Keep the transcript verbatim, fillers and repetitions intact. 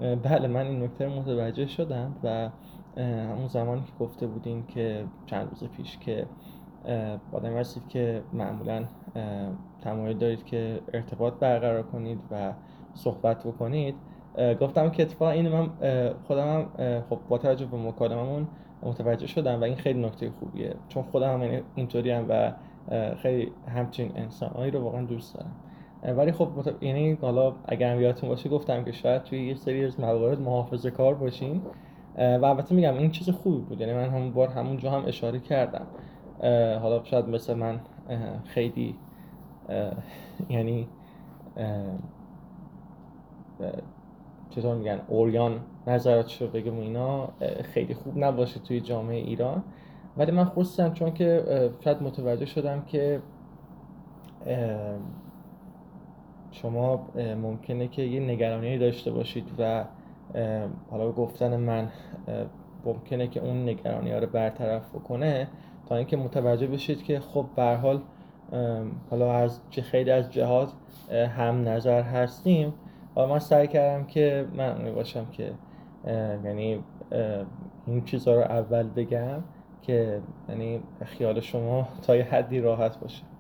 بله، من این نکته رو متوجه شدم و همون زمانی که گفته بودین که چند روز پیش که آدمی هستید که معمولاً تمایل دارید که ارتباط برقرار کنید و صحبت بکنید، گفتم که اتفاقا اینو من خودم هم خب با توجه به مکالممون متوجه شدم و این خیلی نکته خوبیه، چون خودم هم اینطوری هم و خیلی همچین انسانایی رو واقعا دوست دارم. ولی خب مت... یعنی حالا اگر هم یادتون باشه گفتم که شاید توی یه سری از موارد محافظه کار باشین و البته میگم این چیز خوبی بود، یعنی من همون بار همونجا هم اشاره کردم. حالا شاید مثل من خیلی یعنی چطور میگن اوریان نظراتشو بگم اینا خیلی خوب نباشه توی جامعه ایران، ولی من خواستم چون که شاید متوجه شدم که شما ممکنه که یه نگرانی داشته باشید و حالا گفتن من ممکنه که اون نگرانی ها رو برطرف بکنه، تا اینکه متوجه بشید که خب به هر حال حالا از چه خیلی از جهات هم نظر هستیم. و من سعی کردم که من اونی باشم که یعنی این چیزها رو اول بگم که یعنی خیال شما تا یه حدی راحت باشه.